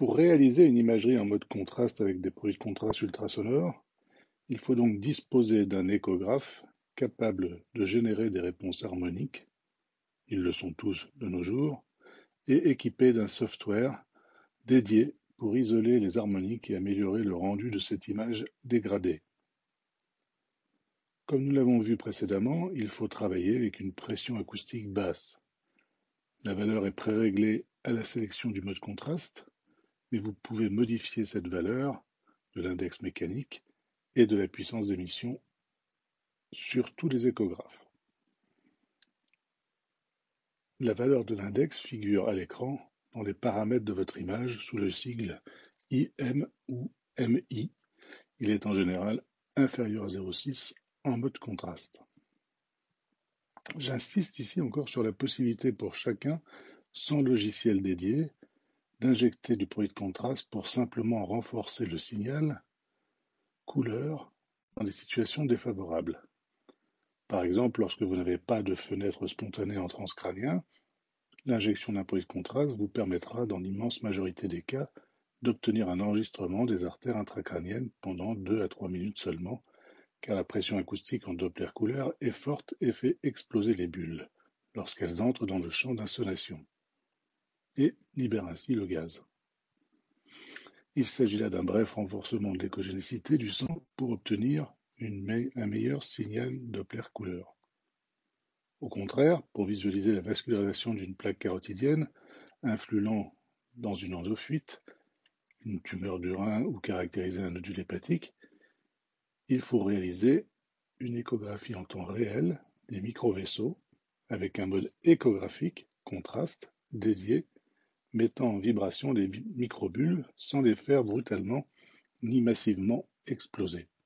Pour réaliser une imagerie en mode contraste avec des produits de contraste ultrasonores, il faut donc disposer d'un échographe capable de générer des réponses harmoniques, ils le sont tous de nos jours, et équipé d'un software dédié pour isoler les harmoniques et améliorer le rendu de cette image dégradée. Comme nous l'avons vu précédemment, il faut travailler avec une pression acoustique basse. La valeur est préréglée à la sélection du mode contraste, mais vous pouvez modifier cette valeur de l'index mécanique et de la puissance d'émission sur tous les échographes. La valeur de l'index figure à l'écran dans les paramètres de votre image sous le sigle IM ou MI. Il est en général inférieur à 0,6 en mode contraste. J'insiste ici encore sur la possibilité pour chacun, sans logiciel dédié, d'injecter du produit de contraste pour simplement renforcer le signal couleur dans des situations défavorables. Par exemple, lorsque vous n'avez pas de fenêtre spontanée en transcrânien, l'injection d'un produit de contraste vous permettra, dans l'immense majorité des cas, d'obtenir un enregistrement des artères intracrâniennes pendant 2 à 3 minutes seulement, car la pression acoustique en Doppler couleur est forte et fait exploser les bulles lorsqu'elles entrent dans le champ d'insonation et libère ainsi le gaz. Il s'agit là d'un bref renforcement de l'échogénicité du sang pour obtenir un meilleur signal Doppler couleur. Au contraire, pour visualiser la vascularisation d'une plaque carotidienne influant dans une endofuite, une tumeur du rein ou caractériser un nodule hépatique, il faut réaliser une échographie en temps réel des microvaisseaux avec un mode échographique, contraste, dédié, mettant en vibration les microbules sans les faire brutalement ni massivement exploser.